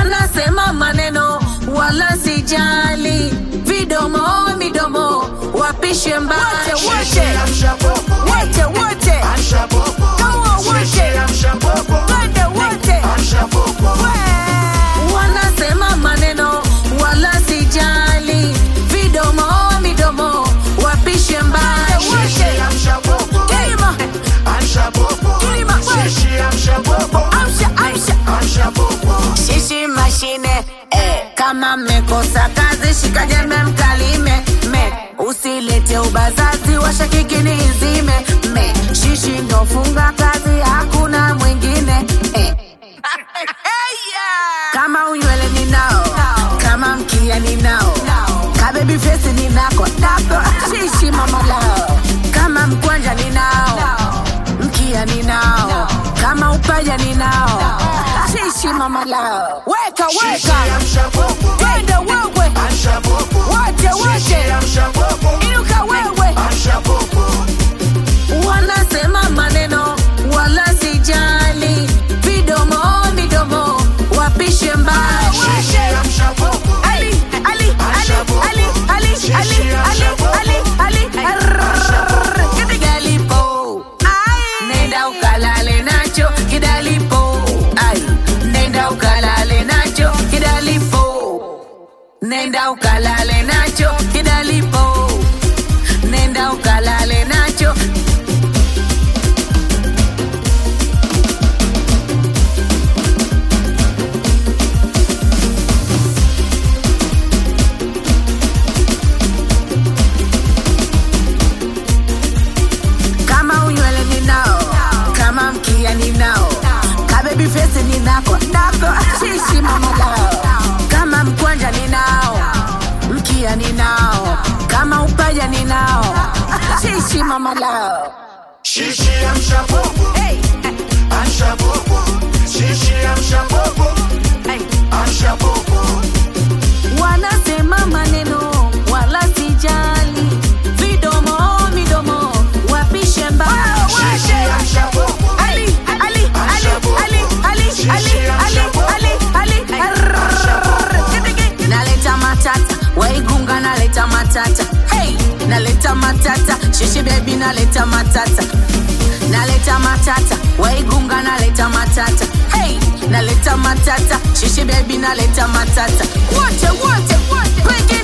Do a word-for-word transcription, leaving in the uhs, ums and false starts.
wanasema maneno wala sijali, vidomo midomo wapishe mbali. Wote wote wote wote kama wote wote wote wanasema maneno wala sijali, vidomo midomo wapishe mbali. Kilima Kilima Amsha Amsha Shishi mashine eh. Kama mmekosa kazi shika jembe mkalime me. Usilete ubazazi washa kikini izime me. Shishi ndo funga kazi hakuna mwingine eh. Kama unywele ninao, kama mkia ninao, ka baby face ninako napo. Shishi mama lao. Kama mkwanja ninao, mkia ninao, kama upaja ninao. Shishi mama lao. Weka weka twende wewe wote wote inuka wewe. Wanasema maneno wala sijali, vidomo midomo wapishe mbali. Ali Ali Ali Ali Ali Ali Ali Ali Ali Kidalipo nenda ukalale nacho kidalipo. Ai nenda ukalale nacho kidalipo. Nenda ukalale nacho kidalipo. Nenda ukalale nacho. Kama unywele ninao, kama mkia ninao, ka baby face ninako nako. Shishi mama lao. Kama mkwanja ninao, mkia ninao, kama upaja ninao. Shishi mama lao. Shishi amsha bobo, amsha bobo. Shishi amsha bobo, amsha bobo. Wanasema maneno wala sijali, vidomo midomo wapishe mbali. Shishi amsha bobo. Ali Ali Ali Ali Ali Ali Ali Ali Ali naleta matata, waigunga naleta matata. Hey, naleta matata, shishi baby naleta matata. Naleta matata, waigunga naleta matata. Hey, naleta matata, shishi baby naleta matata. Wote wote wote